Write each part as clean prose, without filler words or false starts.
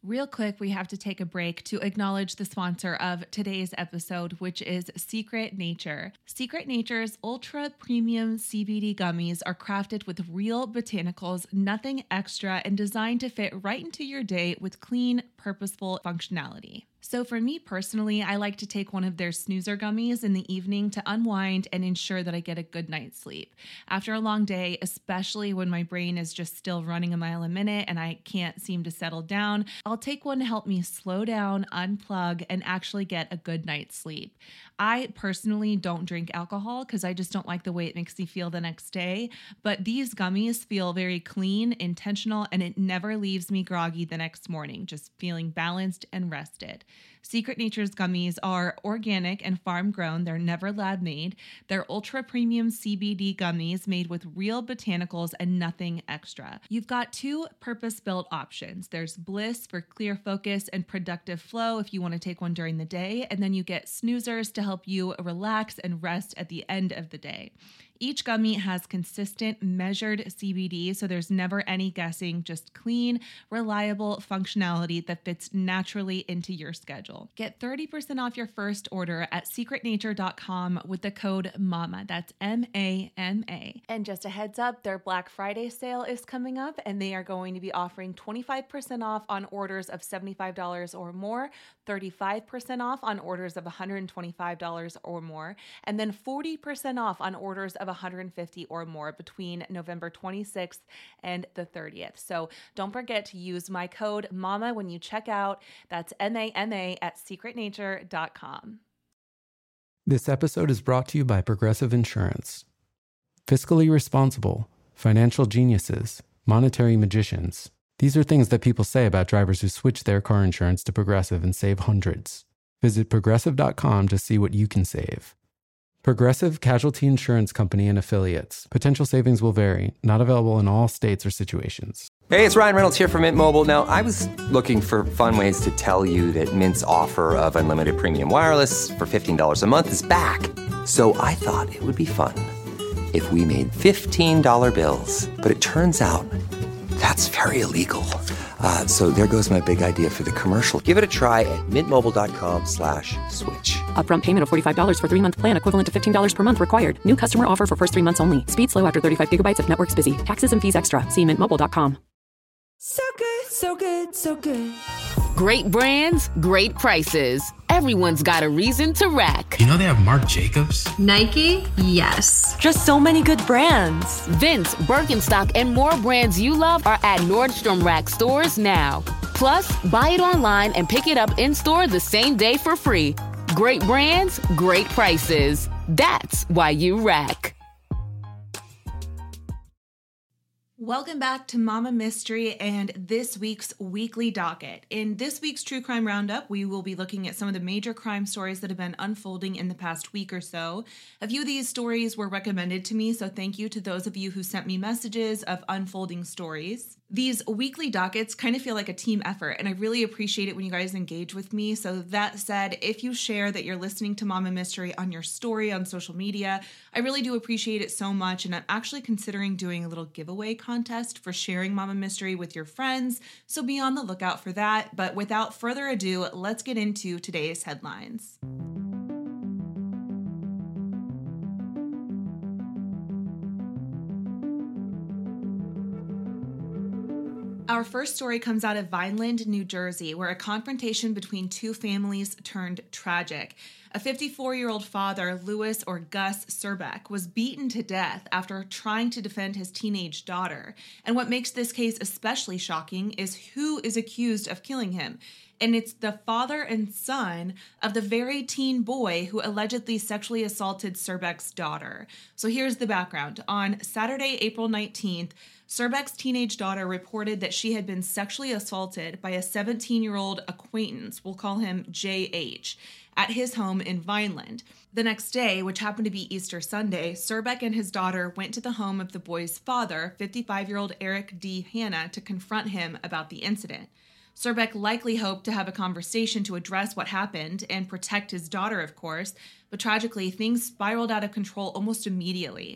Real quick, we have to take a break to acknowledge the sponsor of today's episode, which is Secret Nature. Secret Nature's ultra premium CBD gummies are crafted with real botanicals, nothing extra, and designed to fit right into your day with clean, purposeful functionality. So for me personally, I like to take one of their snoozer gummies in the evening to unwind and ensure that I get a good night's sleep. After a long day, especially when my brain is just still running a mile a minute and I can't seem to settle down, I'll take one to help me slow down, unplug, and actually get a good night's sleep. I personally don't drink alcohol because I just don't like the way it makes me feel the next day, but these gummies feel very clean, intentional, and it never leaves me groggy the next morning, just feeling balanced and rested. Secret Nature's gummies are organic and farm grown. They're never lab made. They're ultra premium CBD gummies made with real botanicals and nothing extra. You've got two purpose-built options. There's Bliss for clear focus and productive flow if you want to take one during the day, and then you get snoozers to help you relax and rest at the end of the day. Each gummy has consistent, measured CBD, so there's never any guessing, just clean, reliable functionality that fits naturally into your schedule. Get 30% off your first order at secretnature.com with the code MAMA. That's MAMA. And just a heads up, their Black Friday sale is coming up, and they are going to be offering 25% off on orders of $75 or more, 35% off on orders of $125 or more, and then 40% off on orders of $150 or more between November 26th and the 30th. So don't forget to use my code MAMA when you check out. That's MAMA at secretnature.com. This episode is brought to you by Progressive Insurance. Fiscally responsible, financial geniuses, monetary magicians. These are things that people say about drivers who switch their car insurance to Progressive and save hundreds. Visit progressive.com to see what you can save. Progressive Casualty Insurance Company and Affiliates. Potential savings will vary. Not available in all states or situations. Hey, it's Ryan Reynolds here from Mint Mobile. Now, I was looking for fun ways to tell you that Mint's offer of unlimited premium wireless for $15 a month is back. So I thought it would be fun if we made $15 bills. But it turns out that's very illegal. So there goes my big idea for the commercial. Give it a try at mintmobile.com/switch. Upfront payment of $45 for 3-month plan, equivalent to $15 per month required. New customer offer for first 3 months only. Speed slow after 35 gigabytes if network's busy. Taxes and fees extra. See mintmobile.com. So good, so good, so good. Great brands, great prices. Everyone's got a reason to rack. You know they have Marc Jacobs? Nike? Yes. Just so many good brands. Vince, Birkenstock, and more brands you love are at Nordstrom Rack stores now. Plus, buy it online and pick it up in-store the same day for free. Great brands, great prices. That's why you rack. Welcome back to Mama Mystery and this week's weekly docket. In this week's True Crime Roundup, we will be looking at some of the major crime stories that have been unfolding in the past week or so. A few of these stories were recommended to me, so thank you to those of you who sent me messages of unfolding stories. These weekly dockets kind of feel like a team effort, and I really appreciate it when you guys engage with me. So that said, if you share that you're listening to Mama Mystery on your story on social media, I really do appreciate it so much, and I'm actually considering doing a little giveaway contest for sharing Mama Mystery with your friends, so be on the lookout for that. But without further ado, let's get into today's headlines. Our first story comes out of Vineland, New Jersey, where a confrontation between two families turned tragic. A 54-year-old father, Louis or Gus Surbeck, was beaten to death after trying to defend his teenage daughter. And what makes this case especially shocking is who is accused of killing him. And it's the father and son of the very teen boy who allegedly sexually assaulted Surbeck's daughter. So here's the background. On Saturday, April 19th, Surbeck's teenage daughter reported that she had been sexually assaulted by a 17-year-old acquaintance, we'll call him JH, at his home in Vineland. The next day, which happened to be Easter Sunday, Surbeck and his daughter went to the home of the boy's father, 55-year-old Eric D. Hanna, to confront him about the incident. Surbeck likely hoped to have a conversation to address what happened and protect his daughter, of course, but tragically, things spiraled out of control almost immediately.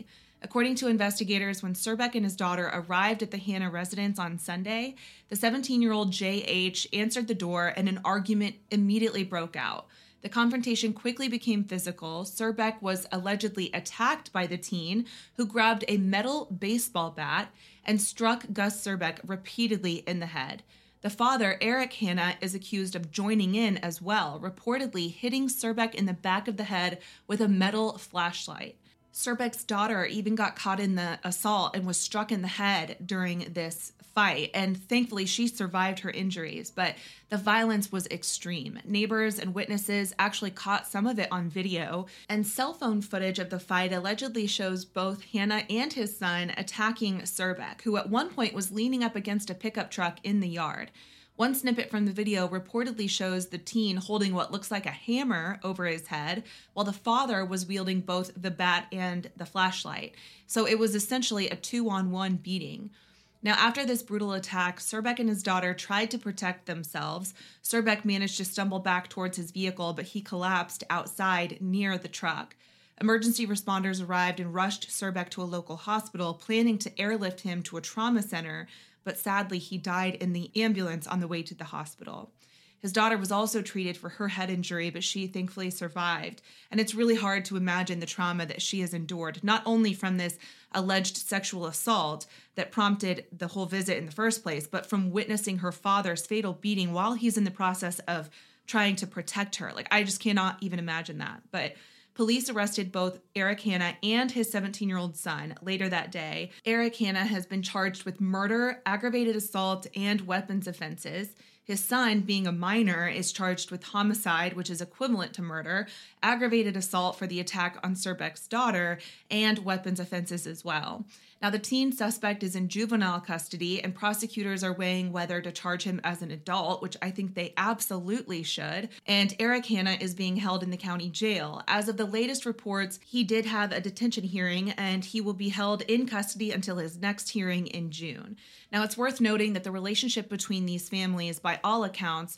According to investigators, when Serbeck and his daughter arrived at the Hanna residence on Sunday, the 17-year-old J.H. answered the door and an argument immediately broke out. The confrontation quickly became physical. Serbeck was allegedly attacked by the teen, who grabbed a metal baseball bat and struck Gus Serbeck repeatedly in the head. The father, Eric Hanna, is accused of joining in as well, reportedly hitting Serbeck in the back of the head with a metal flashlight. Serbeck's daughter even got caught in the assault and was struck in the head during this fight, and thankfully she survived her injuries, but the violence was extreme. Neighbors and witnesses actually caught some of it on video, and cell phone footage of the fight allegedly shows both Hanna and his son attacking Serbeck, who at one point was leaning up against a pickup truck in the yard. One snippet from the video reportedly shows the teen holding what looks like a hammer over his head, while the father was wielding both the bat and the flashlight. So it was essentially a 2-on-1 beating. Now, after this brutal attack, Serbeck and his daughter tried to protect themselves. Serbeck managed to stumble back towards his vehicle, but he collapsed outside near the truck. Emergency responders arrived and rushed Serbeck to a local hospital, planning to airlift him to a trauma center, but sadly he died in the ambulance on the way to the hospital. His daughter was also treated for her head injury, but she thankfully survived. And it's really hard to imagine the trauma that she has endured, not only from this alleged sexual assault that prompted the whole visit in the first place, but from witnessing her father's fatal beating while he's in the process of trying to protect her. Like, I just cannot even imagine that. But police arrested both Eric Hanna and his 17-year-old son later that day. Eric Hanna has been charged with murder, aggravated assault, and weapons offenses. His son, being a minor, is charged with homicide, which is equivalent to murder, aggravated assault for the attack on Serbeck's daughter, and weapons offenses as well. Now, the teen suspect is in juvenile custody, and prosecutors are weighing whether to charge him as an adult, which I think they absolutely should. And Eric Hanna is being held in the county jail. As of the latest reports, he did have a detention hearing, and he will be held in custody until his next hearing in June. Now, it's worth noting that the relationship between these families, by all accounts,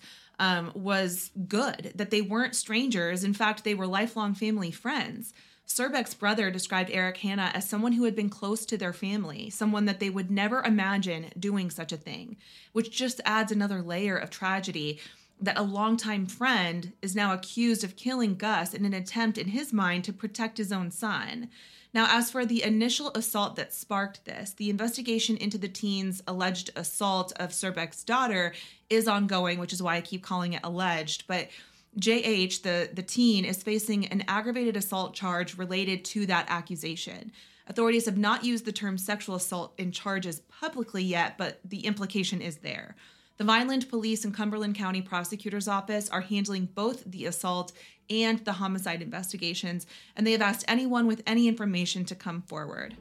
was good, that they weren't strangers. In fact, they were lifelong family friends. Serbeck's brother described Eric Hanna as someone who had been close to their family, someone that they would never imagine doing such a thing, which just adds another layer of tragedy that a longtime friend is now accused of killing Gus in an attempt in his mind to protect his own son. Now, as for the initial assault that sparked this, the investigation into the teen's alleged assault of Serbeck's daughter is ongoing, which is why I keep calling it alleged, but J.H., the teen, is facing an aggravated assault charge related to that accusation. Authorities have not used the term sexual assault in charges publicly yet, but the implication is there. The Vineland Police and Cumberland County Prosecutor's Office are handling both the assault and the homicide investigations, and they have asked anyone with any information to come forward.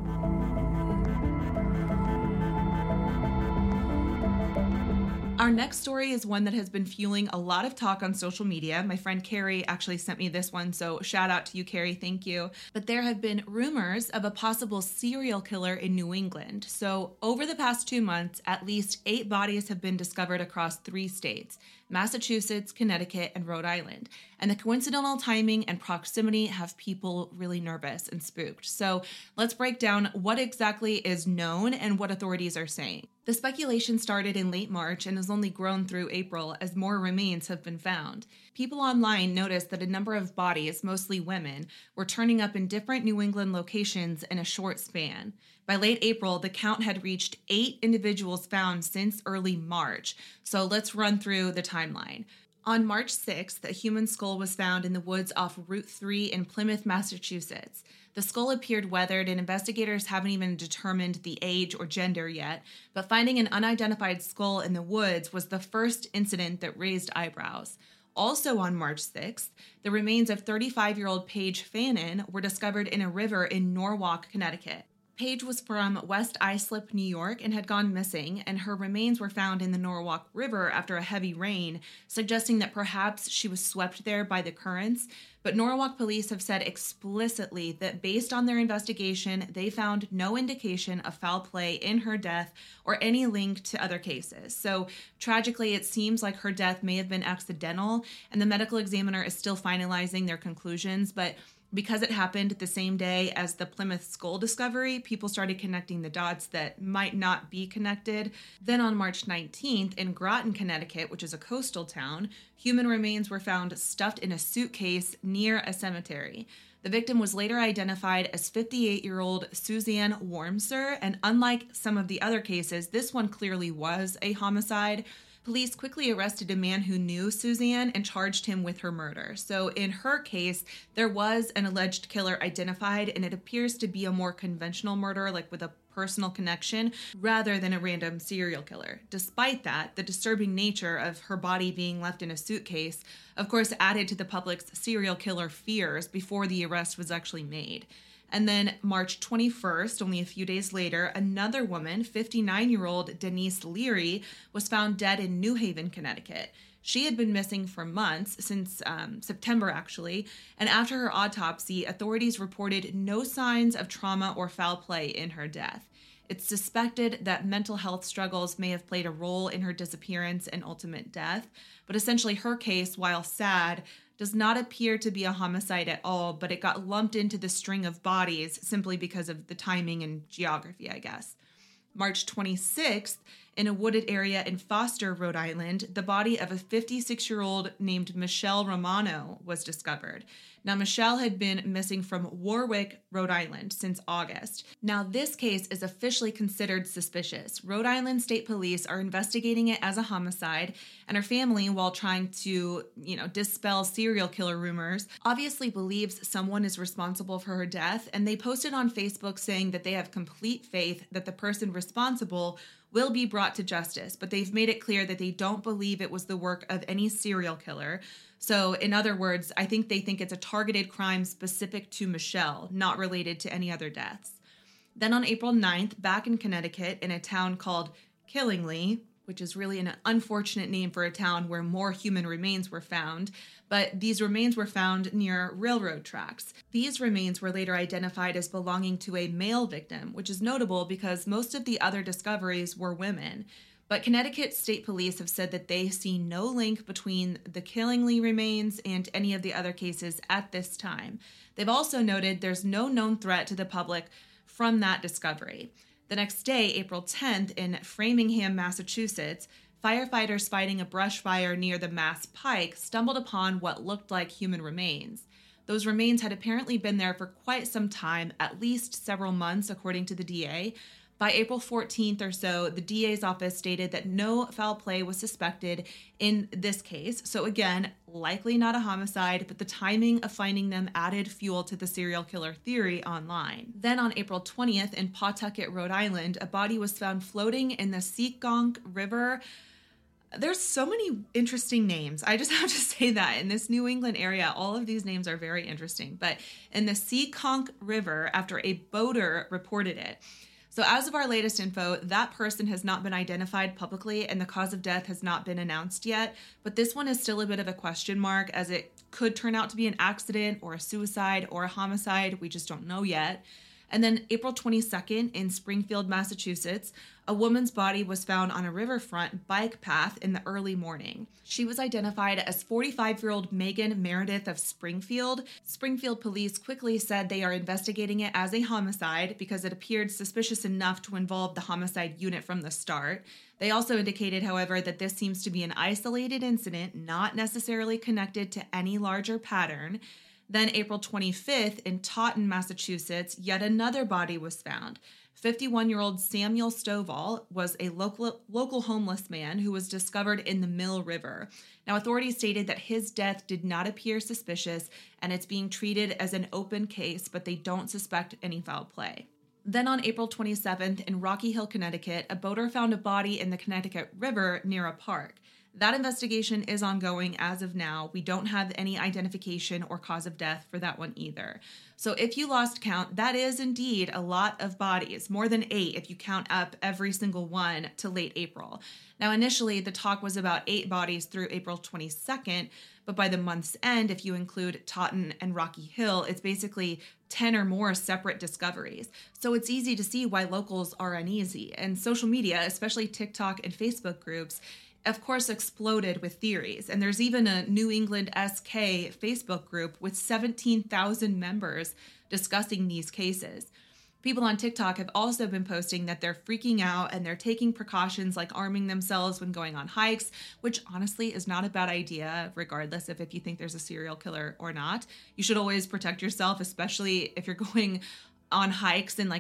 Our next story is one that has been fueling a lot of talk on social media. My friend Carrie actually sent me this one, so shout out to you, Carrie. Thank you. But there have been rumors of a possible serial killer in New England. So over the past 2 months, at least 8 bodies have been discovered across 3 states: Massachusetts, Connecticut, and Rhode Island. And the coincidental timing and proximity have people really nervous and spooked. So let's break down what exactly is known and what authorities are saying. The speculation started in late March and has only grown through April as more remains have been found. People online noticed that a number of bodies, mostly women, were turning up in different New England locations in a short span. By late April, the count had reached 8 individuals found since early March. So let's run through the timeline. On March 6th, a human skull was found in the woods off Route 3 in Plymouth, Massachusetts. The skull appeared weathered, and investigators haven't even determined the age or gender yet, but finding an unidentified skull in the woods was the first incident that raised eyebrows. Also on March 6th, the remains of 35-year-old Paige Fannin were discovered in a river in Norwalk, Connecticut. Paige was from West Islip, New York, and had gone missing, and her remains were found in the Norwalk River after a heavy rain, suggesting that perhaps she was swept there by the currents. But Norwalk police have said explicitly that based on their investigation, they found no indication of foul play in her death or any link to other cases. So tragically, it seems like her death may have been accidental, and the medical examiner is still finalizing their conclusions, but Because it happened the same day as the Plymouth skull discovery, people started connecting the dots that might not be connected. Then on March 19th, in Groton, Connecticut, which is a coastal town, human remains were found stuffed in a suitcase near a cemetery. The victim was later identified as 58-year-old Suzanne Wormser, and unlike some of the other cases, this one clearly was a homicide. Police quickly arrested a man who knew Suzanne and charged him with her murder. So in her case, there was an alleged killer identified, and it appears to be a more conventional murder, like with a personal connection, rather than a random serial killer. Despite that, the disturbing nature of her body being left in a suitcase, of course, added to the public's serial killer fears before the arrest was actually made. And then March 21st, only a few days later, another woman, 59-year-old Denise Leary, was found dead in New Haven, Connecticut. She had been missing for months, since September actually, and after her autopsy, authorities reported no signs of trauma or foul play in her death. It's suspected that mental health struggles may have played a role in her disappearance and ultimate death, but essentially her case, while sad, does not appear to be a homicide at all, but it got lumped into the string of bodies simply because of the timing and geography, I guess. March 26th, in a wooded area in Foster, Rhode Island, the body of a 56-year-old named Michelle Romano was discovered. Now, Michelle had been missing from Warwick, Rhode Island since August. Now, this case is officially considered suspicious. Rhode Island State Police are investigating it as a homicide, and her family, while trying to, dispel serial killer rumors, obviously believes someone is responsible for her death, and they posted on Facebook saying that they have complete faith that the person responsible will be brought to justice, but they've made it clear that they don't believe it was the work of any serial killer. So in other words, I think they think it's a targeted crime specific to Michelle, not related to any other deaths. Then on April 9th, back in Connecticut, in a town called Killingley, which is really an unfortunate name for a town where more human remains were found, but these remains were found near railroad tracks. These remains were later identified as belonging to a male victim, which is notable because most of the other discoveries were women. But Connecticut State Police have said that they see no link between the Killingley remains and any of the other cases at this time. They've also noted there's no known threat to the public from that discovery. The next day, April 10th, in Framingham, Massachusetts, firefighters fighting a brush fire near the Mass Pike stumbled upon what looked like human remains. Those remains had apparently been there for quite some time, at least several months, according to the DA. By April 14th or so, the DA's office stated that no foul play was suspected in this case. So again, likely not a homicide, but the timing of finding them added fuel to the serial killer theory online. Then on April 20th in Pawtucket, Rhode Island, a body was found floating in the Seekonk River. There's so many interesting names. I just have to say that in this New England area, all of these names are very interesting. But in the Seekonk River, after a boater reported it. So as of our latest info, that person has not been identified publicly and the cause of death has not been announced yet. But this one is still a bit of a question mark, as it could turn out to be an accident or a suicide or a homicide. We just don't know yet. And then April 22nd in Springfield, Massachusetts, a woman's body was found on a riverfront bike path in the early morning. She was identified as 45-year-old Megan Meredith of Springfield. Springfield police quickly said they are investigating it as a homicide because it appeared suspicious enough to involve the homicide unit from the start. They also indicated, however, that this seems to be an isolated incident, not necessarily connected to any larger pattern. Then April 25th in Taunton, Massachusetts, yet another body was found. 51-year-old Samuel Stovall was a local homeless man who was discovered in the Mill River. Now, authorities stated that his death did not appear suspicious and it's being treated as an open case, but they don't suspect any foul play. Then on April 27th in Rocky Hill, Connecticut, a boater found a body in the Connecticut River near a park. That investigation is ongoing as of now. We don't have any identification or cause of death for that one either. So if you lost count, that is indeed a lot of bodies, more than 8 if you count up every single one to late April. Now, initially, the talk was about 8 bodies through April 22nd, but by the month's end, if you include Taunton and Rocky Hill, it's basically 10 or more separate discoveries. So it's easy to see why locals are uneasy. And social media, especially TikTok and Facebook groups, of course, exploded with theories. And there's even a New England SK Facebook group with 17,000 members discussing these cases. People on TikTok have also been posting that they're freaking out and they're taking precautions like arming themselves when going on hikes, which honestly is not a bad idea, regardless of if you think there's a serial killer or not. You should always protect yourself, especially if you're going on hikes in like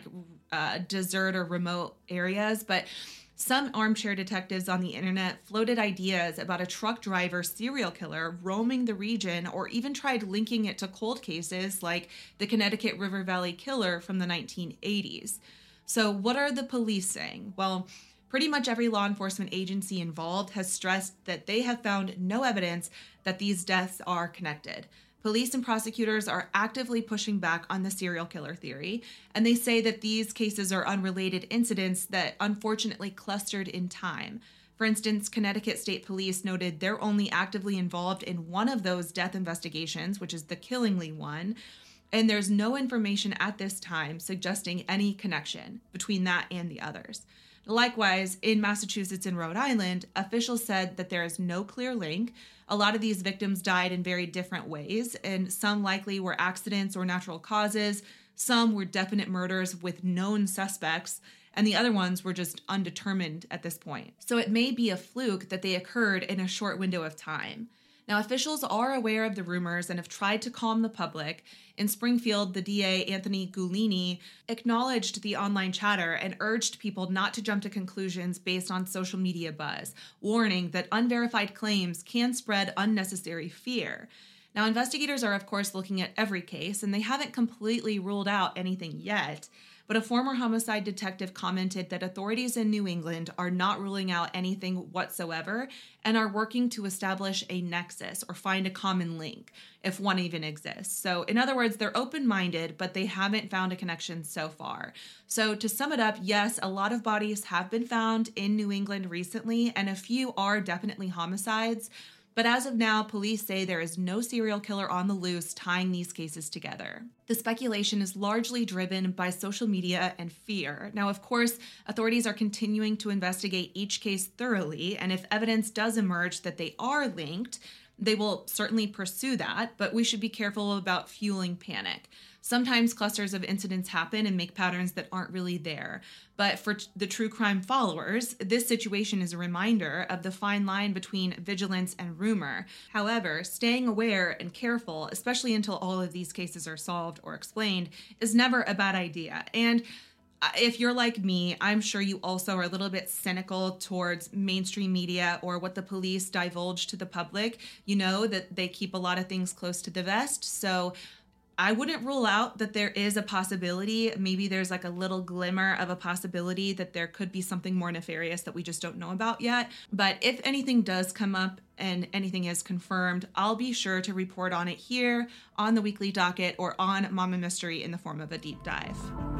desert or remote areas. But some armchair detectives on the internet floated ideas about a truck driver serial killer roaming the region, or even tried linking it to cold cases like the Connecticut River Valley Killer from the 1980s. So what are the police saying? Well, pretty much every law enforcement agency involved has stressed that they have found no evidence that these deaths are connected. Police and prosecutors are actively pushing back on the serial killer theory, and they say that these cases are unrelated incidents that unfortunately clustered in time. For instance, Connecticut State Police noted they're only actively involved in one of those death investigations, which is the Killingly one, and there's no information at this time suggesting any connection between that and the others. Likewise, in Massachusetts and Rhode Island, officials said that there is no clear link. A lot of these victims died in very different ways, and some likely were accidents or natural causes. Some were definite murders with known suspects, and the other ones were just undetermined at this point. So it may be a fluke that they occurred in a short window of time. Now, officials are aware of the rumors and have tried to calm the public. In Springfield, the DA, Anthony Guglini, acknowledged the online chatter and urged people not to jump to conclusions based on social media buzz, warning that unverified claims can spread unnecessary fear. Now, investigators are, of course, looking at every case, and they haven't completely ruled out anything yet. But a former homicide detective commented that authorities in New England are not ruling out anything whatsoever and are working to establish a nexus or find a common link, if one even exists. So in other words, they're open-minded, but they haven't found a connection so far. So to sum it up, yes, a lot of bodies have been found in New England recently, and a few are definitely homicides. But as of now, police say there is no serial killer on the loose tying these cases together. The speculation is largely driven by social media and fear. Now, of course, authorities are continuing to investigate each case thoroughly, and if evidence does emerge that they are linked, they will certainly pursue that, but we should be careful about fueling panic. Sometimes clusters of incidents happen and make patterns that aren't really there. But for the true crime followers, this situation is a reminder of the fine line between vigilance and rumor. However, staying aware and careful, especially until all of these cases are solved or explained, is never a bad idea. And if you're like me, I'm sure you also are a little bit cynical towards mainstream media or what the police divulge to the public. You know that they keep a lot of things close to the vest. So I wouldn't rule out that there is a possibility. Maybe there's like a little glimmer of a possibility that there could be something more nefarious that we just don't know about yet. But if anything does come up and anything is confirmed, I'll be sure to report on it here on the weekly docket or on Mama Mystery in the form of a deep dive.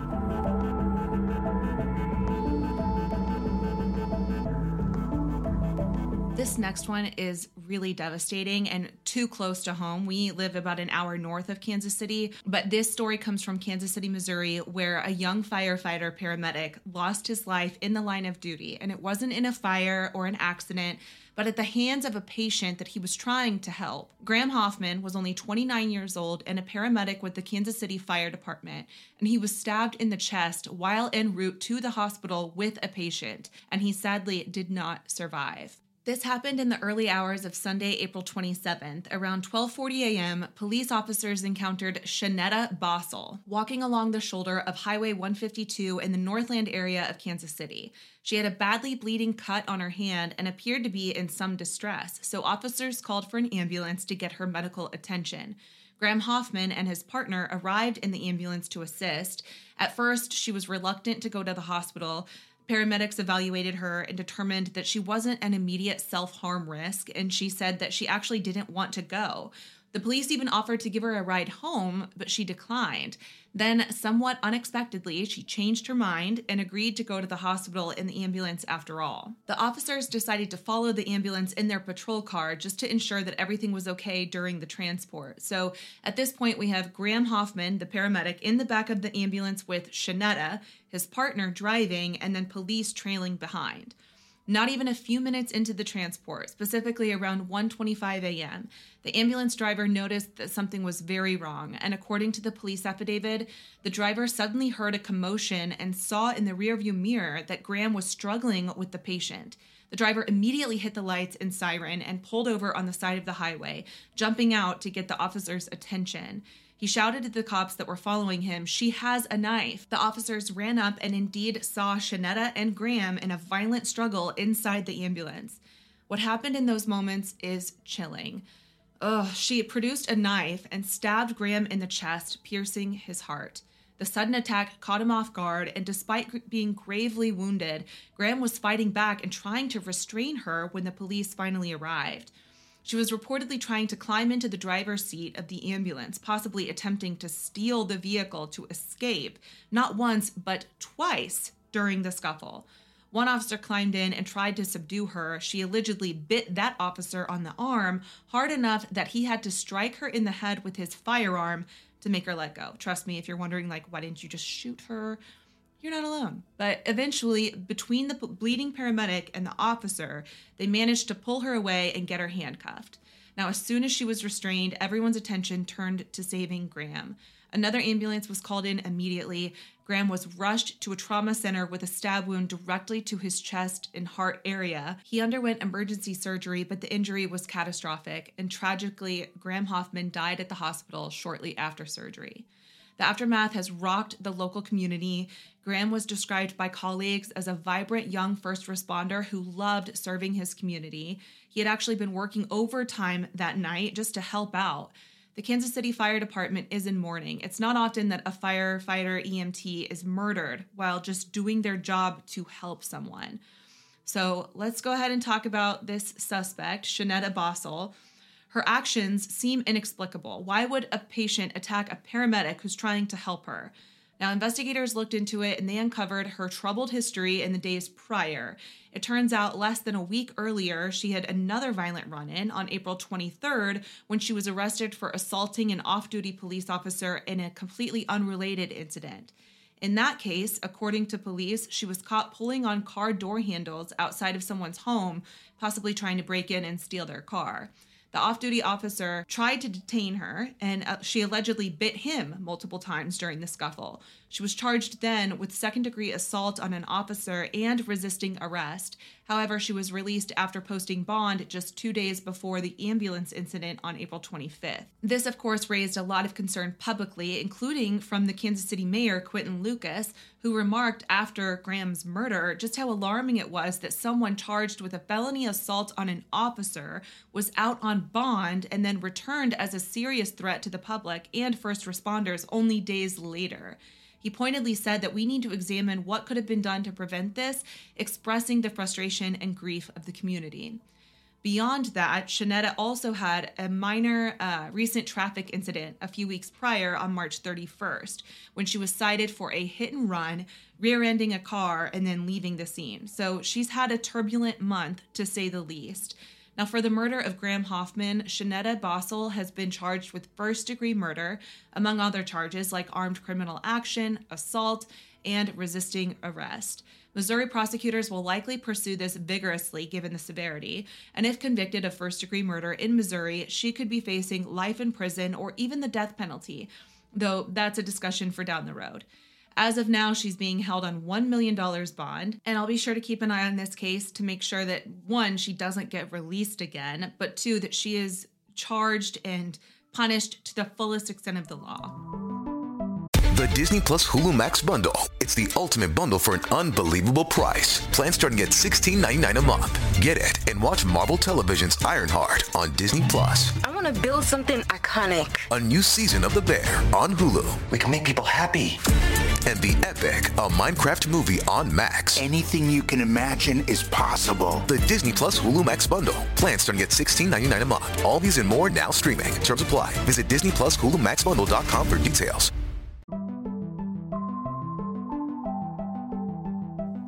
This next one is really devastating and too close to home. We live about an hour north of Kansas City, but this story comes from Kansas City, Missouri, where a young firefighter paramedic lost his life in the line of duty. And it wasn't in a fire or an accident, but at the hands of a patient that he was trying to help. Graham Hoffman was only 29 years old and a paramedic with the Kansas City Fire Department, and he was stabbed in the chest while en route to the hospital with a patient, and he sadly did not survive. This happened in the early hours of Sunday, April 27th. Around 12:40 a.m., police officers encountered Shanetta Bossel walking along the shoulder of Highway 152 in the Northland area of Kansas City. She had a badly bleeding cut on her hand and appeared to be in some distress, so officers called for an ambulance to get her medical attention. Graham Hoffman and his partner arrived in the ambulance to assist. At first, she was reluctant to go to the hospital. Paramedics evaluated her and determined that she wasn't an immediate self-harm risk, and she said that she actually didn't want to go. The police even offered to give her a ride home, but she declined. Then, somewhat unexpectedly, she changed her mind and agreed to go to the hospital in the ambulance after all. The officers decided to follow the ambulance in their patrol car just to ensure that everything was okay during the transport. So at this point, we have Graham Hoffman, the paramedic, in the back of the ambulance with Shanetta, his partner, driving, and then police trailing behind. Not even a few minutes into the transport, specifically around 1:25 a.m., the ambulance driver noticed that something was very wrong, and according to the police affidavit, the driver suddenly heard a commotion and saw in the rearview mirror that Graham was struggling with the patient. The driver immediately hit the lights and siren and pulled over on the side of the highway, jumping out to get the officer's attention. He shouted at the cops that were following him, "She has a knife." The officers ran up and indeed saw Shanetta and Graham in a violent struggle inside the ambulance. What happened in those moments is chilling. She produced a knife and stabbed Graham in the chest, piercing his heart. The sudden attack caught him off guard, and despite being gravely wounded, Graham was fighting back and trying to restrain her when the police finally arrived. She was reportedly trying to climb into the driver's seat of the ambulance, possibly attempting to steal the vehicle to escape, not once, but twice during the scuffle. One officer climbed in and tried to subdue her. She allegedly bit that officer on the arm hard enough that he had to strike her in the head with his firearm to make her let go. Trust me, if you're wondering, why didn't you just shoot her? You're not alone. But eventually, between the bleeding paramedic and the officer, they managed to pull her away and get her handcuffed. Now, as soon as she was restrained, everyone's attention turned to saving Graham. Another ambulance was called in immediately. Graham was rushed to a trauma center with a stab wound directly to his chest and heart area. He underwent emergency surgery, but the injury was catastrophic, and tragically, Graham Hoffman died at the hospital shortly after surgery. The aftermath has rocked the local community. Graham was described by colleagues as a vibrant young first responder who loved serving his community. He had actually been working overtime that night just to help out. The Kansas City Fire Department is in mourning. It's not often that a firefighter EMT is murdered while just doing their job to help someone. So let's go ahead and talk about this suspect, Shanetta Bossel. Her actions seem inexplicable. Why would a patient attack a paramedic who's trying to help her? Now, investigators looked into it and they uncovered her troubled history in the days prior. It turns out less than a week earlier, she had another violent run-in on April 23rd when she was arrested for assaulting an off-duty police officer in a completely unrelated incident. In that case, according to police, she was caught pulling on car door handles outside of someone's home, possibly trying to break in and steal their car. The off-duty officer tried to detain her, and she allegedly bit him multiple times during the scuffle. She was charged then with second-degree assault on an officer and resisting arrest. However, she was released after posting bond just 2 days before the ambulance incident on April 25th. This, of course, raised a lot of concern publicly, including from the Kansas City mayor, Quinton Lucas, who remarked after Graham's murder just how alarming it was that someone charged with a felony assault on an officer was out on bond and then returned as a serious threat to the public and first responders only days later. He pointedly said that we need to examine what could have been done to prevent this, expressing the frustration and grief of the community. Beyond that, Shanetta also had a minor recent traffic incident a few weeks prior on March 31st, when she was cited for a hit and run, rear-ending a car, and then leaving the scene. So she's had a turbulent month, to say the least. Now, for the murder of Graham Hoffman, Shanetta Bossel has been charged with first-degree murder, among other charges like armed criminal action, assault, and resisting arrest. Missouri prosecutors will likely pursue this vigorously given the severity, and if convicted of first-degree murder in Missouri, she could be facing life in prison or even the death penalty, though that's a discussion for down the road. As of now, she's being held on $1 million bond, and I'll be sure to keep an eye on this case to make sure that, one, she doesn't get released again, but two, that she is charged and punished to the fullest extent of the law. The Disney Plus Hulu Max bundle. It's the ultimate bundle for an unbelievable price. Plans starting at $16.99 a month. Get it and watch Marvel Television's Ironheart on Disney Plus. I want to build something iconic. A new season of The Bear on Hulu. We can make people happy. And The Epic, a Minecraft movie on Max. Anything you can imagine is possible. The Disney Plus Hulu Max bundle. Plans starting at $16.99 a month. All these and more now streaming. Terms apply. Visit DisneyPlusHuluMaxBundle.com for details. Now to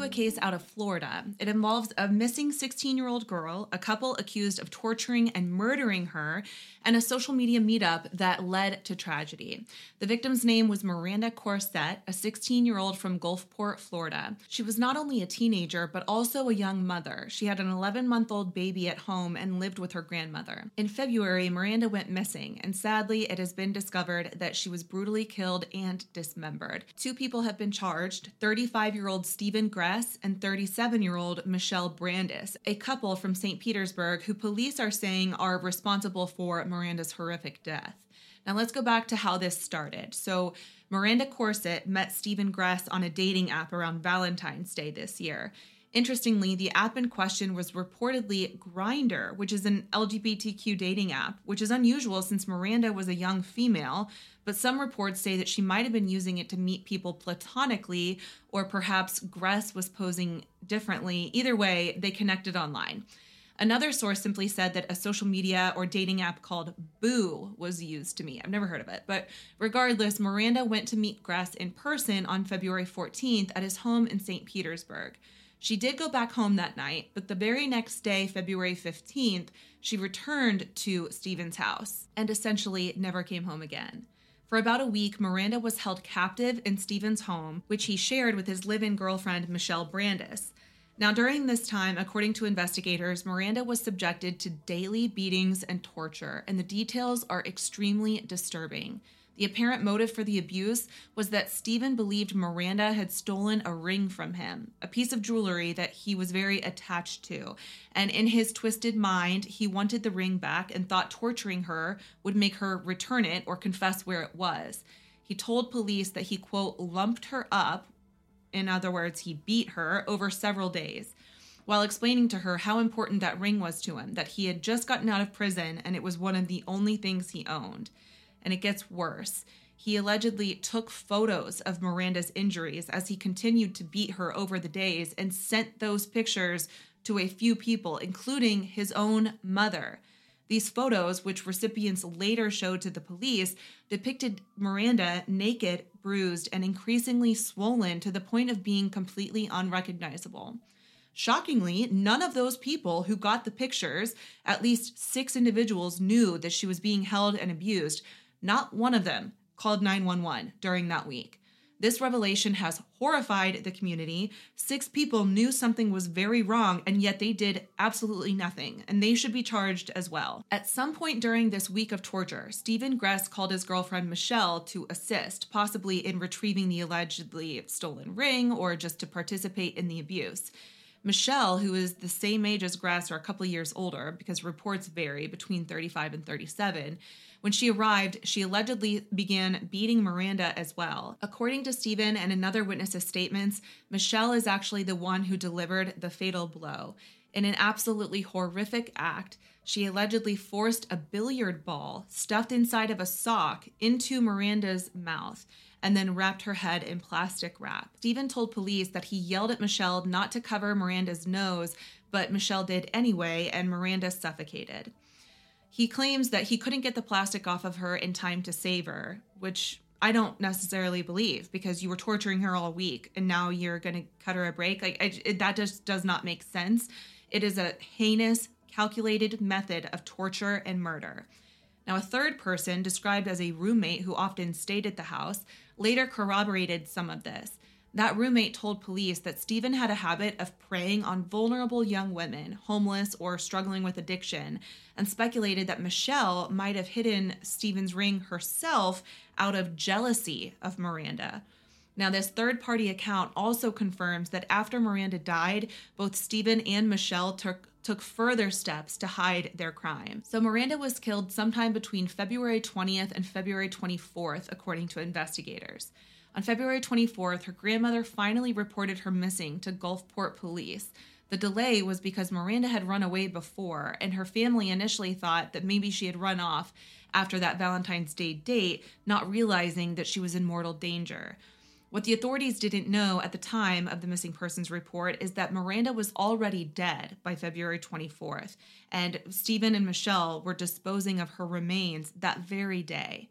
to a case out of Florida. It involves a missing 16-year-old girl, a couple accused of torturing and murdering her, and a social media meetup that led to tragedy. The victim's name was Miranda Corsett, a 16-year-old from Gulfport, Florida. She was not only a teenager, but also a young mother. She had an 11-month-old baby at home and lived with her grandmother. In February, Miranda went missing, and sadly, it has been discovered that she was brutally killed and dismembered. 2 people have been charged, 35-year-old Stephen Gress and 37-year-old Michelle Brandis, a couple from St. Petersburg who police are saying are responsible for Miranda's horrific death. Now let's go back to how this started. So Miranda Corsett met Stephen Gress on a dating app around Valentine's Day this year. Interestingly, the app in question was reportedly Grindr, which is an LGBTQ dating app, which is unusual since Miranda was a young female, but some reports say that she might have been using it to meet people platonically, or perhaps Gress was posing differently. Either way, they connected online. Another source simply said that a social media or dating app called Boo was used to meet. I've never heard of it. But regardless, Miranda went to meet Gress in person on February 14th at his home in St. Petersburg. She did go back home that night, but the very next day, February 15th, she returned to Stephen's house and essentially never came home again. For about a week, Miranda was held captive in Stephen's home, which he shared with his live-in girlfriend, Michelle Brandis. Now, during this time, according to investigators, Miranda was subjected to daily beatings and torture, and the details are extremely disturbing. The apparent motive for the abuse was that Stephen believed Miranda had stolen a ring from him, a piece of jewelry that he was very attached to. And in his twisted mind, he wanted the ring back and thought torturing her would make her return it or confess where it was. He told police that he, quote, lumped her up. In other words, he beat her over several days, while explaining to her how important that ring was to him, that he had just gotten out of prison and it was one of the only things he owned. And it gets worse. He allegedly took photos of Miranda's injuries as he continued to beat her over the days and sent those pictures to a few people, including his own mother. These photos, which recipients later showed to the police, depicted Miranda naked, bruised, and increasingly swollen to the point of being completely unrecognizable. Shockingly, none of those people who got the pictures, at least 6 individuals, knew that she was being held and abused. Not one of them called 911 during that week. This revelation has horrified the community. 6 people knew something was very wrong, and yet they did absolutely nothing, and they should be charged as well. At some point during this week of torture, Stephen Gress called his girlfriend Michelle to assist, possibly in retrieving the allegedly stolen ring or just to participate in the abuse. Michelle, who is the same age as Gress or a couple years older, because reports vary between 35 and 37, when she arrived, she allegedly began beating Miranda as well. According to Stephen and another witness's statements, Michelle is actually the one who delivered the fatal blow. In an absolutely horrific act, she allegedly forced a billiard ball stuffed inside of a sock into Miranda's mouth and then wrapped her head in plastic wrap. Stephen told police that he yelled at Michelle not to cover Miranda's nose, but Michelle did anyway, and Miranda suffocated. He claims that he couldn't get the plastic off of her in time to save her, which I don't necessarily believe, because you were torturing her all week and now you're going to cut her a break. That just does not make sense. It is a heinous, calculated method of torture and murder. Now, a third person, described as a roommate who often stayed at the house, later corroborated some of this. That roommate told police that Stephen had a habit of preying on vulnerable young women, homeless or struggling with addiction, and speculated that Michelle might have hidden Stephen's ring herself out of jealousy of Miranda. Now, this third-party account also confirms that after Miranda died, both Stephen and Michelle took further steps to hide their crime. So Miranda was killed sometime between February 20th and February 24th, according to investigators. On February 24th, her grandmother finally reported her missing to Gulfport police. The delay was because Miranda had run away before, and her family initially thought that maybe she had run off after that Valentine's Day date, not realizing that she was in mortal danger. What the authorities didn't know at the time of the missing persons report is that Miranda was already dead by February 24th, and Stephen and Michelle were disposing of her remains that very day.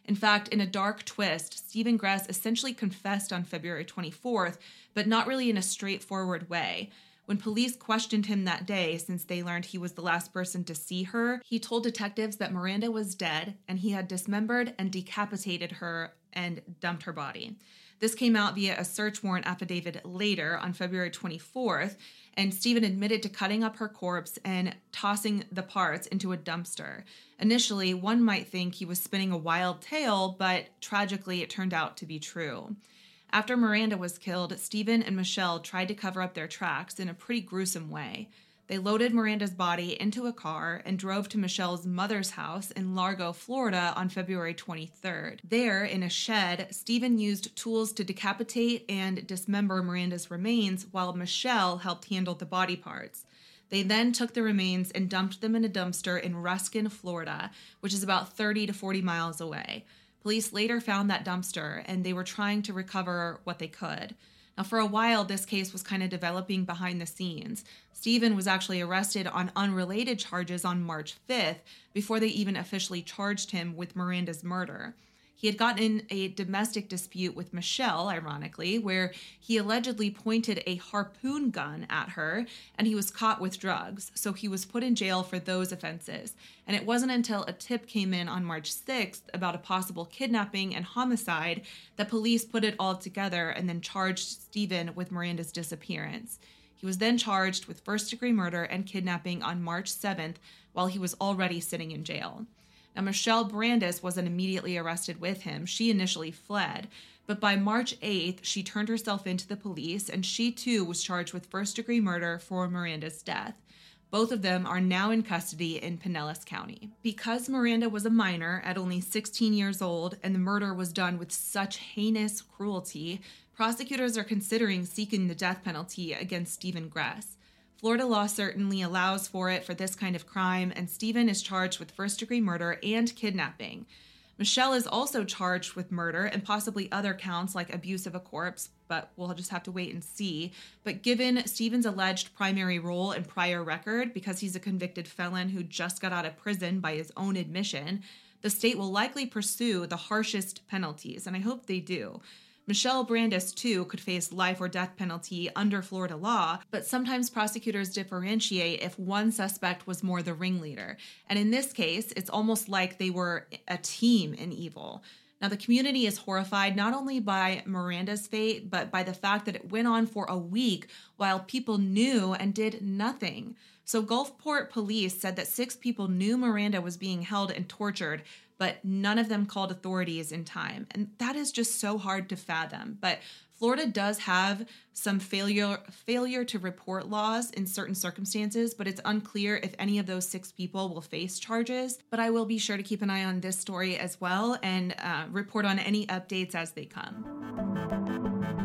In fact, in a dark twist, Stephen Gress essentially confessed on February 24th, but not really in a straightforward way. When police questioned him that day, since they learned he was the last person to see her, he told detectives that Miranda was dead and he had dismembered and decapitated her and dumped her body. This came out via a search warrant affidavit later on February 24th, and Stephen admitted to cutting up her corpse and tossing the parts into a dumpster. Initially, one might think he was spinning a wild tale, but tragically it turned out to be true. After Miranda was killed, Stephen and Michelle tried to cover up their tracks in a pretty gruesome way. They loaded Miranda's body into a car and drove to Michelle's mother's house in Largo, Florida on February 23rd. There, in a shed, Stephen used tools to decapitate and dismember Miranda's remains while Michelle helped handle the body parts. They then took the remains and dumped them in a dumpster in Ruskin, Florida, which is about 30 to 40 miles away. Police later found that dumpster, and they were trying to recover what they could. Now, for a while, this case was kind of developing behind the scenes. Stephen was actually arrested on unrelated charges on March 5th before they even officially charged him with Miranda's murder. He had gotten in a domestic dispute with Michelle, ironically, where he allegedly pointed a harpoon gun at her, and he was caught with drugs, so he was put in jail for those offenses. And it wasn't until a tip came in on March 6th about a possible kidnapping and homicide that police put it all together and then charged Stephen with Miranda's disappearance. He was then charged with first-degree murder and kidnapping on March 7th while he was already sitting in jail. Now, Michelle Brandis wasn't immediately arrested with him. She initially fled, but by March 8th, she turned herself in to the police, and she too was charged with first-degree murder for Miranda's death. Both of them are now in custody in Pinellas County. Because Miranda was a minor at only 16 years old and the murder was done with such heinous cruelty, prosecutors are considering seeking the death penalty against Stephen Gress. Florida law certainly allows for it for this kind of crime, and Stephen is charged with first-degree murder and kidnapping. Michelle is also charged with murder and possibly other counts like abuse of a corpse, but we'll just have to wait and see. But given Stephen's alleged primary role and prior record, because he's a convicted felon who just got out of prison by his own admission, the state will likely pursue the harshest penalties, and I hope they do. Michelle Brandis, too, could face life or death penalty under Florida law, but sometimes prosecutors differentiate if one suspect was more the ringleader. And in this case, it's almost like they were a team in evil. Now, the community is horrified not only by Miranda's fate, but by the fact that it went on for a week while people knew and did nothing. So Gulfport police said that 6 people knew Miranda was being held and tortured, but none of them called authorities in time. And that is just so hard to fathom. But Florida does have some failure to report laws in certain circumstances, but it's unclear if any of those 6 people will face charges. But I will be sure to keep an eye on this story as well and report on any updates as they come.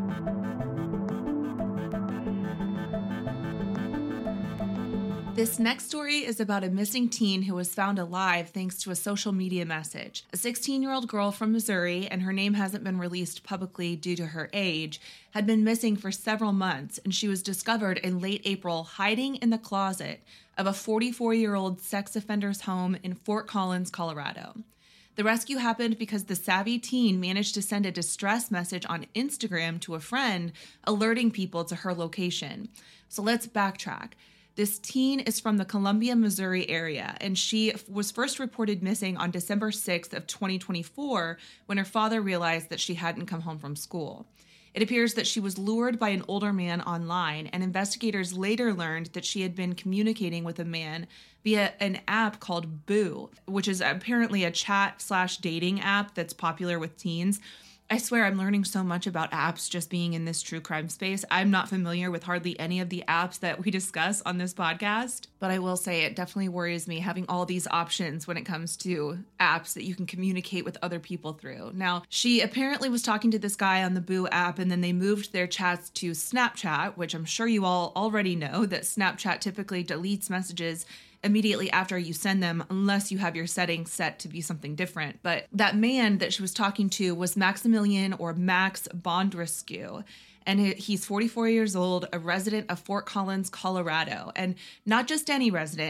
This next story is about a missing teen who was found alive thanks to a social media message. A 16-year-old girl from Missouri, and her name hasn't been released publicly due to her age, had been missing for several months, and she was discovered in late April hiding in the closet of a 44-year-old sex offender's home in Fort Collins, Colorado. The rescue happened because the savvy teen managed to send a distress message on Instagram to a friend, alerting people to her location. So let's backtrack. This teen is from the Columbia, Missouri area, and she was first reported missing on December 6th of 2024 when her father realized that she hadn't come home from school. It appears that she was lured by an older man online, and investigators later learned that she had been communicating with a man via an app called Boo, which is apparently a chat/dating app that's popular with teens. I swear I'm learning so much about apps just being in this true crime space. I'm not familiar with hardly any of the apps that we discuss on this podcast, but I will say it definitely worries me having all these options when it comes to apps that you can communicate with other people through. Now, she apparently was talking to this guy on the Boo app, and then they moved their chats to Snapchat, which I'm sure you all already know that Snapchat typically deletes messages immediately after you send them, unless you have your settings set to be something different. But that man that she was talking to was Maximilian, or Max Bondrescu, and he's 44 years old, a resident of Fort Collins, Colorado. And not just any resident.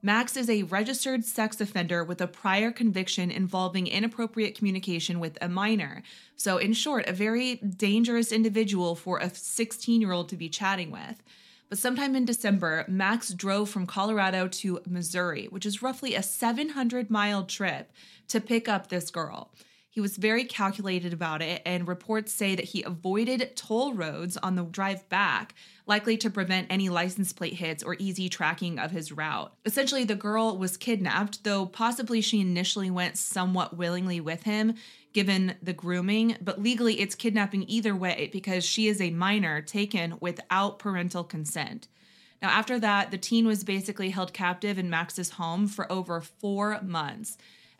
Max is a registered sex offender with a prior conviction involving inappropriate communication with a minor. So in short, a very dangerous individual for a 16-year-old to be chatting with. But sometime in December, Max drove from Colorado to Missouri, which is roughly a 700-mile trip, to pick up this girl. He was very calculated about it, and reports say that he avoided toll roads on the drive back, likely to prevent any license plate hits or easy tracking of his route. Essentially, the girl was kidnapped, though possibly she initially went somewhat willingly with him, given the grooming, but legally it's kidnapping either way because she is a minor taken without parental consent. Now, after that, the teen was basically held captive in Max's home for over 4 months.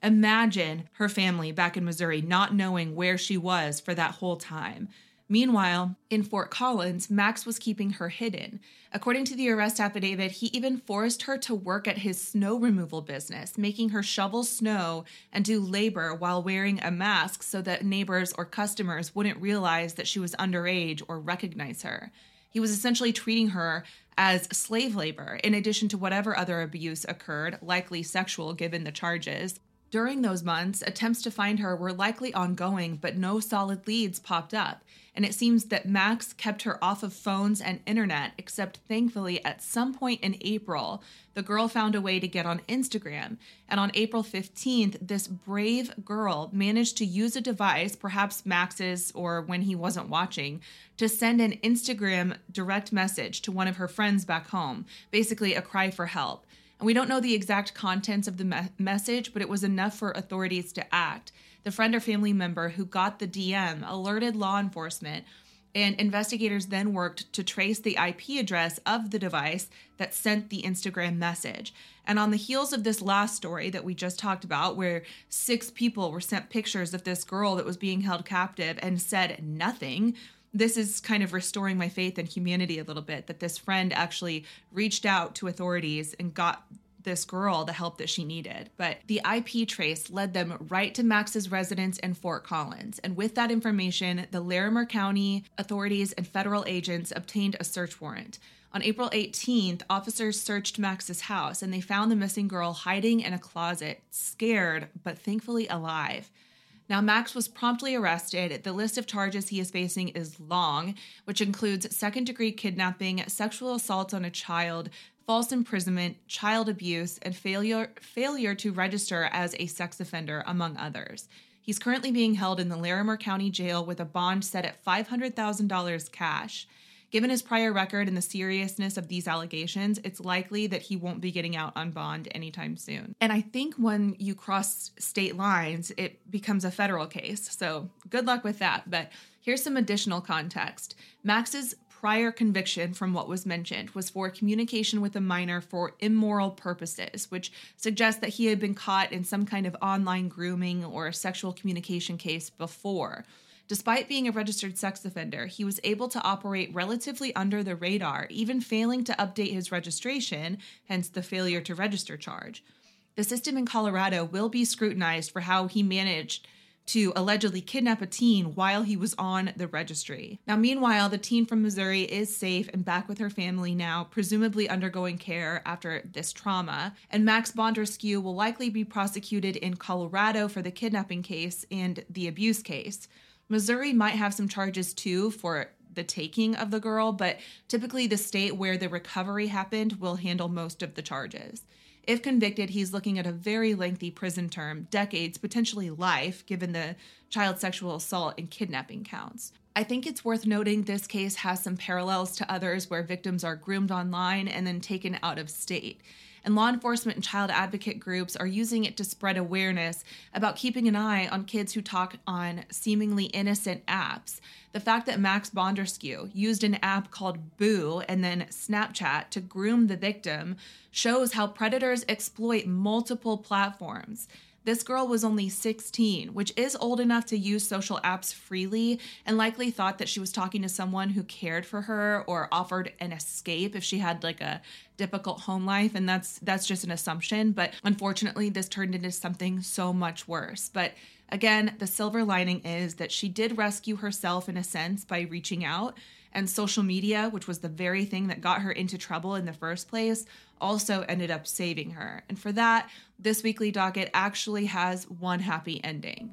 Imagine her family back in Missouri not knowing where she was for that whole time. Meanwhile, in Fort Collins, Max was keeping her hidden. According to the arrest affidavit, he even forced her to work at his snow removal business, making her shovel snow and do labor while wearing a mask so that neighbors or customers wouldn't realize that she was underage or recognize her. He was essentially treating her as slave labor, in addition to whatever other abuse occurred, likely sexual given the charges. During those months, attempts to find her were likely ongoing, but no solid leads popped up. And it seems that Max kept her off of phones and internet, except thankfully at some point in April, the girl found a way to get on Instagram. And on April 15th, this brave girl managed to use a device, perhaps Max's or when he wasn't watching, to send an Instagram direct message to one of her friends back home, basically a cry for help. And we don't know the exact contents of the message, but it was enough for authorities to act. The friend or family member who got the DM alerted law enforcement, and investigators then worked to trace the IP address of the device that sent the Instagram message. And on the heels of this last story that we just talked about, where 6 people were sent pictures of this girl that was being held captive and said nothing, this is kind of restoring my faith in humanity a little bit, that this friend actually reached out to authorities and got this girl the help that she needed. But the IP trace led them right to Max's residence in Fort Collins. And with that information, the Larimer County authorities and federal agents obtained a search warrant. On April 18th, officers searched Max's house and they found the missing girl hiding in a closet, scared, but thankfully alive. Now, Max was promptly arrested. The list of charges he is facing is long, which includes second-degree kidnapping, sexual assault on a child, false imprisonment, child abuse, and failure to register as a sex offender, among others. He's currently being held in the Larimer County Jail with a bond set at $500,000 cash. Given his prior record and the seriousness of these allegations, it's likely that he won't be getting out on bond anytime soon. And I think when you cross state lines, it becomes a federal case. So good luck with that. But here's some additional context. Max's prior conviction from what was mentioned was for communication with a minor for immoral purposes, which suggests that he had been caught in some kind of online grooming or sexual communication case before. Despite being a registered sex offender, he was able to operate relatively under the radar, even failing to update his registration, hence the failure to register charge. The system in Colorado will be scrutinized for how he managed to allegedly kidnap a teen while he was on the registry. Now, meanwhile, the teen from Missouri is safe and back with her family now, presumably undergoing care after this trauma. And Max Bondrescu will likely be prosecuted in Colorado for the kidnapping case and the abuse case. Missouri might have some charges too for the taking of the girl, but typically the state where the recovery happened will handle most of the charges. If convicted, he's looking at a very lengthy prison term, decades, potentially life, given the child sexual assault and kidnapping counts. I think it's worth noting this case has some parallels to others where victims are groomed online and then taken out of state. And law enforcement and child advocate groups are using it to spread awareness about keeping an eye on kids who talk on seemingly innocent apps. The fact that Max Bondrescu used an app called Boo and then Snapchat to groom the victim shows how predators exploit multiple platforms. This girl was only 16, which is old enough to use social apps freely, and likely thought that she was talking to someone who cared for her or offered an escape if she had like a difficult home life, and that's just an assumption. But unfortunately, this turned into something so much worse. But again, the silver lining is that she did rescue herself in a sense by reaching out, And social media, which was the very thing that got her into trouble in the first place, also ended up saving her. And for that, this weekly docket actually has one happy ending.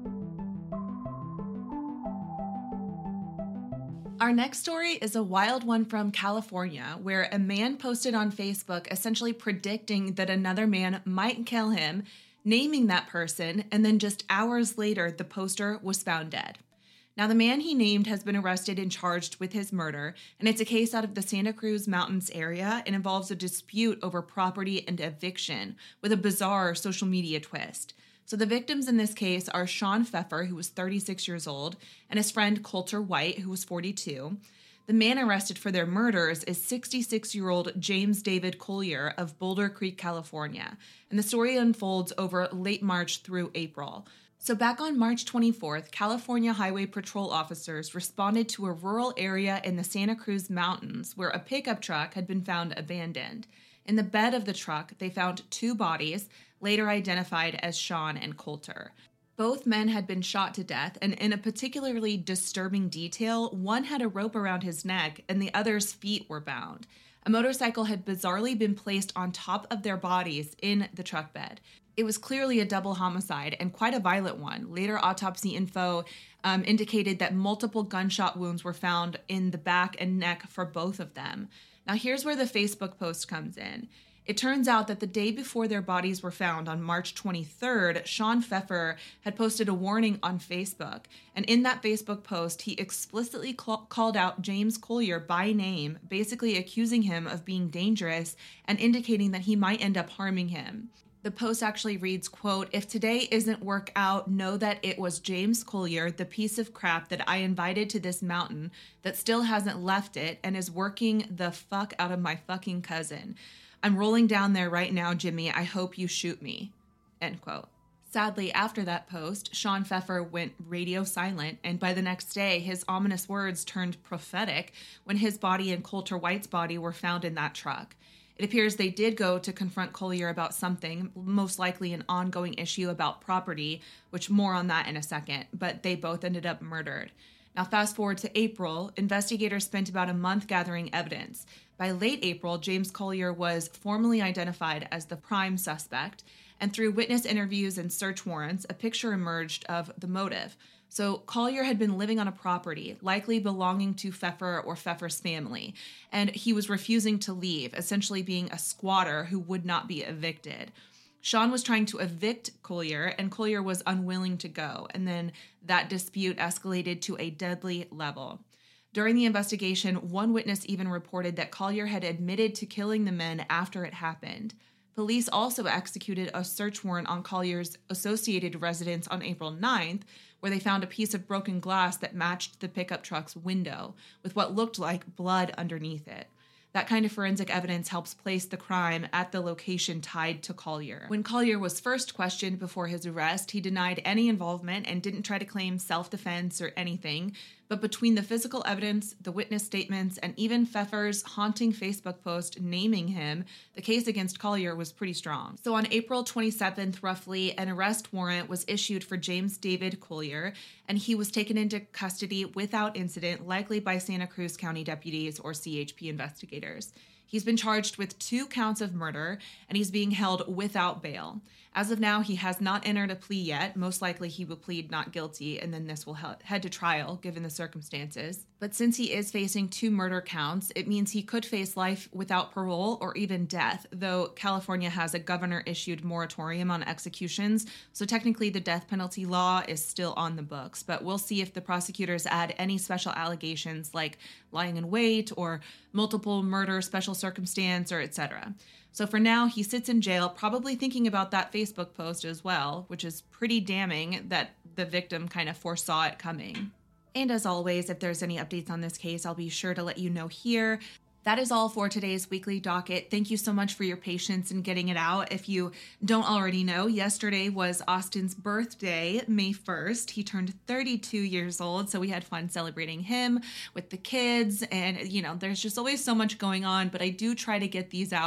Our next story is a wild one from California, where a man posted on Facebook essentially predicting that another man might kill him, naming that person, and then just hours later, the poster was found dead. Now, the man he named has been arrested and charged with his murder, and it's a case out of the Santa Cruz Mountains area and involves a dispute over property and eviction with a bizarre social media twist. So the victims in this case are Sean Pfeffer, who was 36 years old, and his friend Coulter White, who was 42. The man arrested for their murders is 66-year-old James David Collier of Boulder Creek, California. And the story unfolds over late March through April. So back on March 24th, California Highway Patrol officers responded to a rural area in the Santa Cruz Mountains where a pickup truck had been found abandoned. In the bed of the truck, they found two bodies, later identified as Sean and Coulter. Both men had been shot to death, and in a particularly disturbing detail, one had a rope around his neck and the other's feet were bound. A motorcycle had bizarrely been placed on top of their bodies in the truck bed. It was clearly a double homicide and quite a violent one. Later autopsy info indicated that multiple gunshot wounds were found in the back and neck for both of them. Now here's where the Facebook post comes in. It turns out that the day before their bodies were found on March 23rd, Sean Pfeffer had posted a warning on Facebook. And in that Facebook post, he explicitly called out James Collier by name, basically accusing him of being dangerous and indicating that he might end up harming him. The post actually reads, quote, "If today isn't work out, know that it was James Collier, the piece of crap that I invited to this mountain that still hasn't left it and is working the fuck out of my fucking cousin. I'm rolling down there right now, Jimmy. I hope you shoot me." End quote. Sadly, after that post, Sean Pfeffer went radio silent, and by the next day, his ominous words turned prophetic when his body and Coulter White's body were found in that truck. It appears they did go to confront Collier about something, most likely an ongoing issue about property, which more on that in a second, but they both ended up murdered. Now, fast forward to April, investigators spent about a month gathering evidence. By late April, James Collier was formally identified as the prime suspect, and through witness interviews and search warrants, a picture emerged of the motive. So Collier had been living on a property, likely belonging to Pfeffer or Pfeffer's family, and he was refusing to leave, essentially being a squatter who would not be evicted. Sean was trying to evict Collier, and Collier was unwilling to go, and then that dispute escalated to a deadly level. During the investigation, one witness even reported that Collier had admitted to killing the men after it happened. Police also executed a search warrant on Collier's associated residence on April 9th, where they found a piece of broken glass that matched the pickup truck's window, with what looked like blood underneath it. That kind of forensic evidence helps place the crime at the location tied to Collier. When Collier was first questioned before his arrest, he denied any involvement and didn't try to claim self-defense or anything. But between the physical evidence, the witness statements, and even Pfeffer's haunting Facebook post naming him, the case against Collier was pretty strong. So on April 27th, roughly, an arrest warrant was issued for James David Collier, and he was taken into custody without incident, likely by Santa Cruz County deputies or CHP investigators. He's been charged with 2 counts of murder, and he's being held without bail. As of now, he has not entered a plea yet. Most likely he will plead not guilty, and then this will head to trial, given the circumstances. But since he is facing 2 murder counts, it means he could face life without parole or even death, though California has a governor-issued moratorium on executions, so technically the death penalty law is still on the books. But we'll see if the prosecutors add any special allegations like lying in wait or multiple murder special circumstance or etc. So for now, he sits in jail, probably thinking about that Facebook post as well, which is pretty damning that the victim kind of foresaw it coming. And as always, if there's any updates on this case, I'll be sure to let you know here. That is all for today's weekly docket. Thank you so much for your patience in getting it out. If you don't already know, yesterday was Austin's birthday, May 1st. He turned 32 years old, so we had fun celebrating him with the kids. And, there's just always so much going on, but I do try to get these out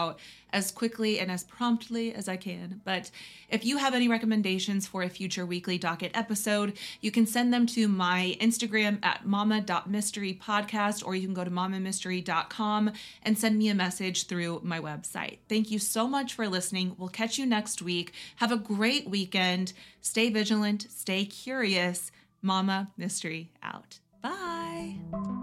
as quickly and as promptly as I can. But if you have any recommendations for a future weekly docket episode, you can send them to my Instagram at mama.mysterypodcast, or you can go to mamamystery.com and send me a message through my website. Thank you so much for listening. We'll catch you next week. Have a great weekend. Stay vigilant, stay curious. Mama Mystery out. Bye.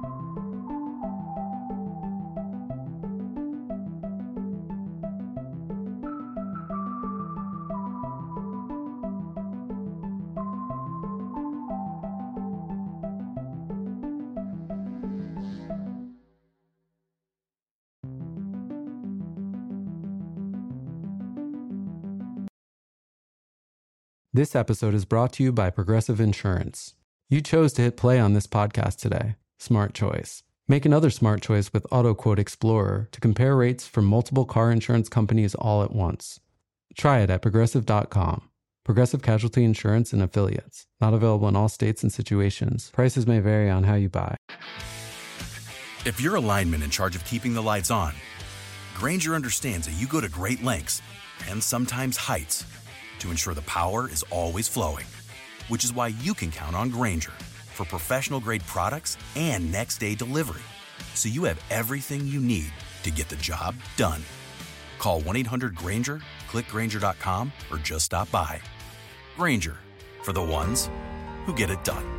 This episode is brought to you by Progressive Insurance. You chose to hit play on this podcast today. Smart choice. Make another smart choice with AutoQuote Explorer to compare rates from multiple car insurance companies all at once. Try it at Progressive.com. Progressive Casualty Insurance and Affiliates. Not available in all states and situations. Prices may vary on how you buy. If you're a lineman in charge of keeping the lights on, Grainger understands that you go to great lengths and sometimes heights to ensure the power is always flowing, which is why you can count on Grainger for professional-grade products and next-day delivery, so you have everything you need to get the job done. Call 1-800-GRAINGER, click Grainger.com, or just stop by. Grainger, for the ones who get it done.